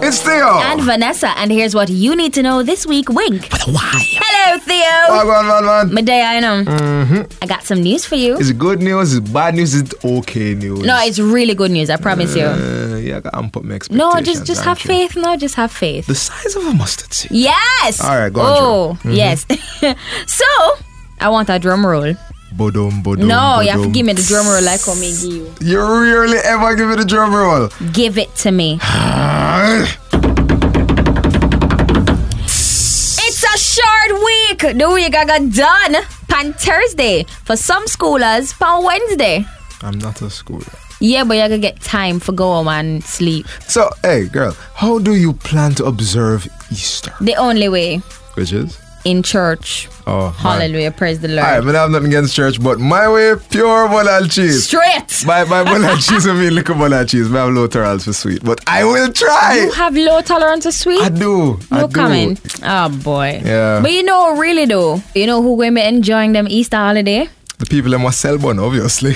It's Theo. And Vanessa. And here's what you need to know this week. Wink. Why? Hello, Theo. Man. Midday, I know. I got some news for you. Is it good news? Is it bad news? Is it okay news? No, it's really good news. I promise you. Yeah, I got to amp up my expectations. No, just have faith. No, just have faith. The size of a mustard seed. Yes. All right, go on. Yes. So, I want a drum roll. Bodum. No, you have to give me the drum roll like me give you. You rarely ever give me the drum roll. Give it to me. It's a short week. The week I got done on Thursday. For some schoolers, on Wednesday. I'm not a schooler. Yeah, but you can get time for go home and sleep. So, hey, girl, how do you plan to observe Easter? The only way. Which is? In church. Oh, hallelujah, praise the Lord. I have nothing against church, but my way, pure bun and cheese. Straight. By bun and cheese, I mean little bun and cheese. I have low tolerance for sweet, but I will try. You have low tolerance for sweet? I do. No comment. Oh, boy. Yeah. But you know, really though, you know who going to be enjoying them Easter holiday? The people that must sell bun, obviously.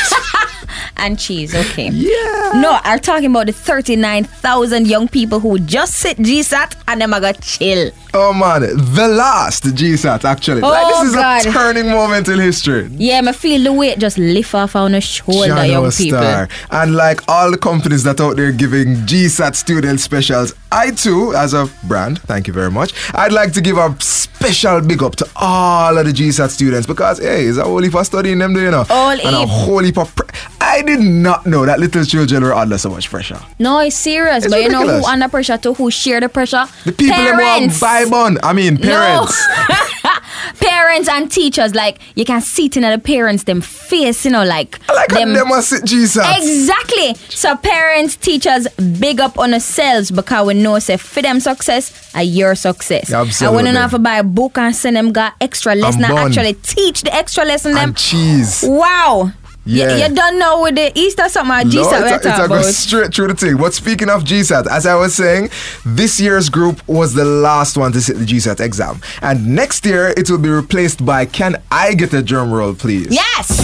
And cheese, okay. Yeah. No, I'm talking about the 39,000 young people who just sit GSAT and them are going to chill. Oh man, the last GSAT actually. This is God. a turning moment in history. Yeah, I feel the weight just lift off on the shoulder, young people. And like all the companies that out there giving GSAT student specials, I too, as a brand, thank you very much, I'd like to give a special big up to all of the GSAT students because, hey, it's a whole heap of studying them, do you know? And a whole heap of... I did not know that little children were under so much pressure. No, it's serious. It's but ridiculous. You know who under pressure too? Who share the pressure? The people that want buy bun. I mean, parents. No. Parents and teachers, like, you can see it in the parents, them face, you know, like them must sit GSAT. Exactly. So parents, teachers, big up on ourselves because we know, say, for them success, are your success. Absolutely. And when you don't have to buy a book and send them got extra lesson and actually teach the extra lesson them. And cheese. Wow. Yeah. You don't know with the Easter something or GSAT it's a go straight through the thing. But speaking of GSAT, as I was saying, this year's group was the last one to sit the GSAT exam. And next year, it will be replaced by, can I get a drum roll, please? Yes.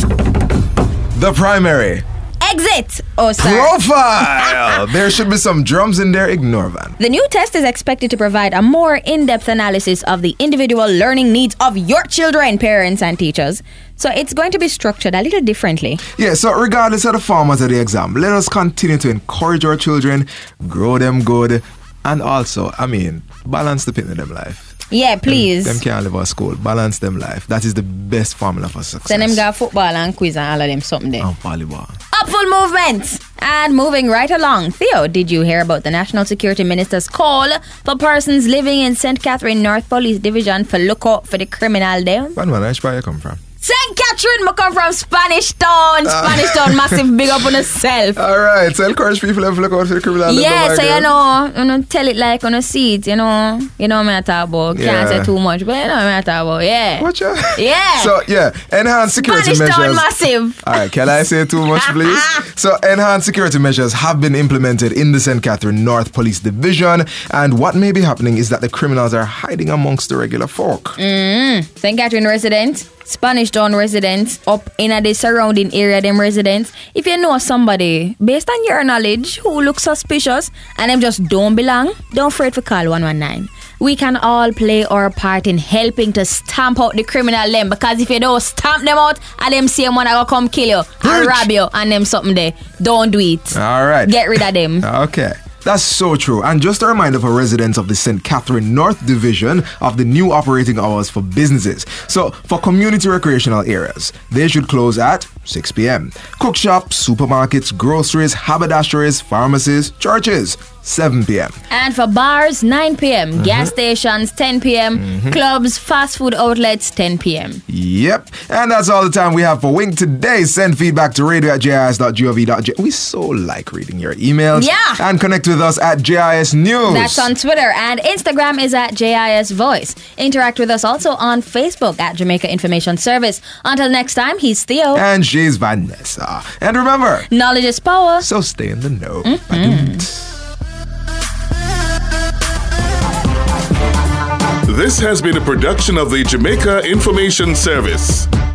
The primary. Exit. Oh, sorry. Profile. There should be some drums in there. Ignore Van. The new test is expected to provide a more in-depth analysis of the individual learning needs of your children, parents, and teachers. So it's going to be structured a little differently. Yeah, so regardless of the format of the exam, let us continue to encourage our children, grow them good, and also, balance the pin in them life. Yeah, please. Them can't live at school. Balance them life. That is the best formula for success. Send them go football and quiz and all of them something there. And volleyball. Upful movement. And moving right along. Theo, did you hear about the National Security Minister's call for persons living in St. Catherine North Police Division for look out for the criminal there? Where you come from? St. Catherine, I come from Spanish Town. Spanish Town, massive big up on yourself. Alright, so encourage people to look out for the criminal. Yeah, so you know, tell it like on a seat, you know what I talk about. Can't say too much, but you know what I talk about, yeah. Watch out. Yeah. So, enhanced security Spanish measures. Town massive. Alright, can I say too much, please? So, enhanced security measures have been implemented in the St. Catherine North Police Division, and what may be happening is that the criminals are hiding amongst the regular folk. St. Catherine residents, Spanish Town residents, up in the surrounding area, them residents. If you know somebody, based on your knowledge, who looks suspicious and them just don't belong, don't afraid to call 119. We can all play our part in helping to stamp out the criminal them, because if you don't stamp them out, and them same one I go come kill you and rob you and them something there, don't do it. Alright. Get rid of them. Okay. That's so true. And just a reminder for residents of the St. Catherine North Division of the new operating hours for businesses. So, for community recreational areas, they should close at 6 p.m. Cook shops, supermarkets, groceries, haberdasheries, pharmacies, churches, 7 p.m. And for bars, 9 p.m. Gas stations, 10 p.m. Clubs, fast food outlets, 10 p.m. Yep. And that's all the time we have for Wink today. Send feedback to radio@jis.gov.j. We so like reading your emails. Yeah. And connect with us at JIS News. That's on Twitter, and Instagram is at JIS Voice. Interact with us also on Facebook at Jamaica Information Service. Until next time, he's Theo. And she's Vanessa. And remember, knowledge is power. So stay in the know. This has been a production of the Jamaica Information Service.